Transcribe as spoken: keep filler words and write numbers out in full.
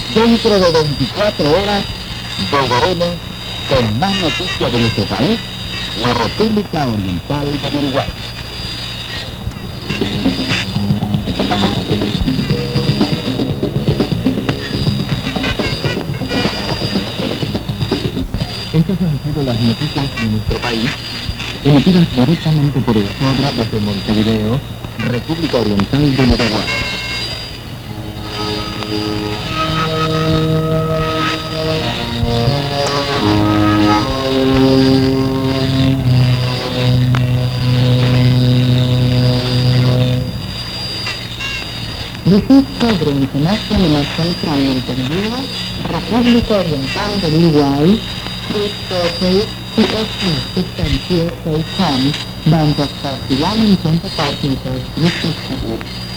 Dentro de veinticuatro horas volveremos con más noticias de nuestro país, la República Oriental del Uruguay. Estas han sido las noticias de nuestro país, emitidas directamente por el Sodra desde Montevideo, República Oriental del Uruguay. This is Sodra International Central Montevideo, República Oriental del Uruguay. Please proceed to exit system zero six one, bound of thirty-one and twenty-five meters, restricted.